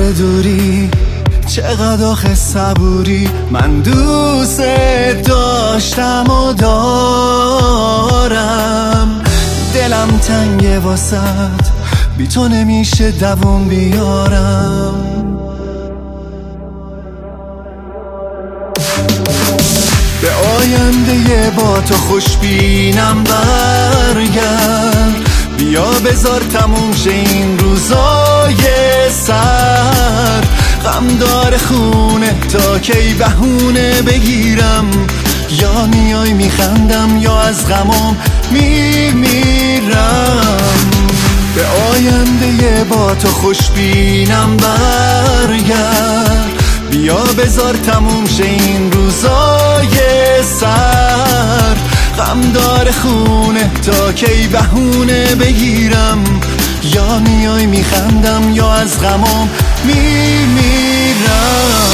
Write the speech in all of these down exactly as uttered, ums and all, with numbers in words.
دوری، چقدر آخه صبوری. من دوست داشتم و دارم، دلم تنگه واسط، بی تو نمیشه دووم بیارم. به آینده با تو خوشبینم برگرد، بیا بذار تموم شه این روزای سر. غم داره خونه تا کی بهونه بگیرم، یا میای میخندم یا از غمام میمیرم. به آینده با تو خوشبینم برگرد، بیا بذار تموم شه این روزای سر. غم داره خونه تا کی بهونه بگیرم، یا میای میخندم یا از غمام میمیرم.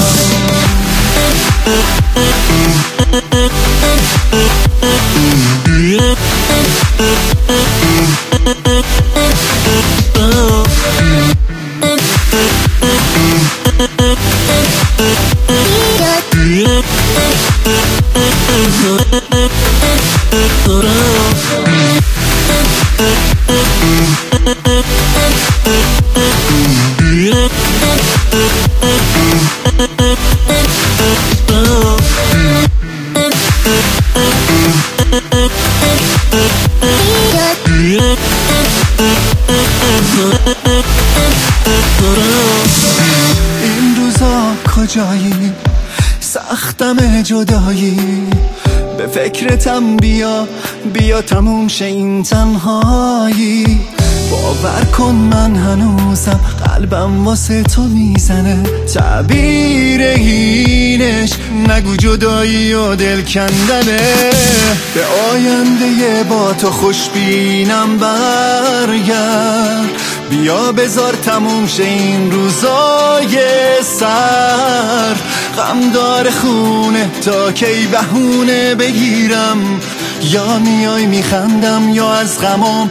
این روزا کجایی؟ سختم جدایی، به فکرتم بیا بیا تموم شه این تنهایی. باور کن من هنوزم قلبم واسه تو میزنه، تعبیر اینش نگو جدایی و دل کندنه. به آینده با تو خوشبینم برگرد، بیا بذار تموم شه این روزای سر. غم داره خونه تا کی بهونه بگیرم، یا میای میخندم یا از غمام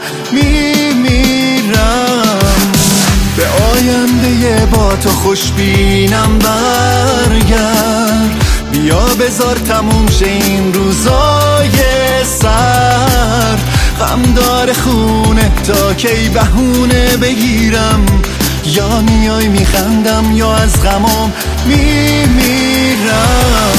میمیرم. به آینده با تو خوشبینم برگرد، بیا بذار تموم شه این روزای سر. غم داره خونه تا کی بهونه بگیرم، یا میای میخندم یا از غمام میمیرم.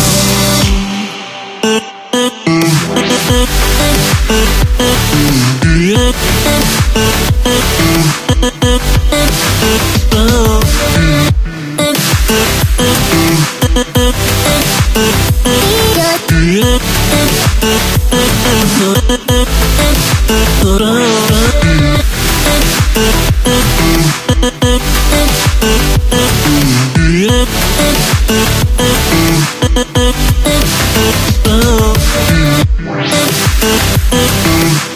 Oh,